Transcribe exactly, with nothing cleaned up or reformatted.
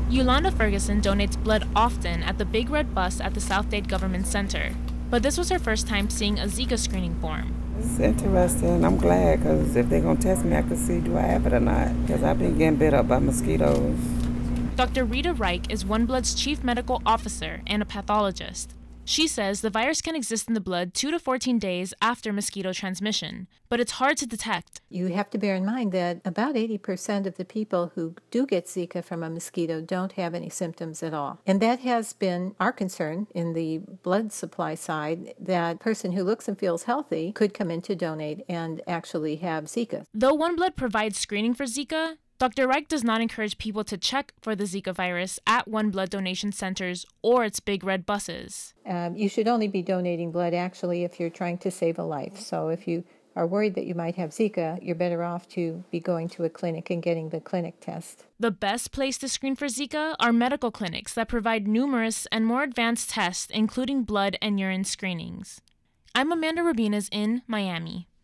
Yolanda Ferguson donates blood often at the Big Red Bus at the Southdade Government Center, but this was her first time seeing a Zika screening form. It's interesting. I'm glad, because if they're going to test me, I can see do I have it or not, because I've been getting bit up by mosquitoes. Doctor Rita Reich is OneBlood's chief medical officer and a pathologist. She says the virus can exist in the blood two to fourteen days after mosquito transmission, but it's hard to detect. You have to bear in mind that about eighty percent of the people who do get Zika from a mosquito don't have any symptoms at all. And that has been our concern in the blood supply side, that a person who looks and feels healthy could come in to donate and actually have Zika. Though OneBlood provides screening for Zika, Doctor Reich does not encourage people to check for the Zika virus at OneBlood donation centers or its Big Red buses. Um, you should only be donating blood actually if you're trying to save a life. So if you are worried that you might have Zika, you're better off to be going to a clinic and getting the clinic test. The best place to screen for Zika are medical clinics that provide numerous and more advanced tests, including blood and urine screenings. I'm Amanda Rubinez in Miami.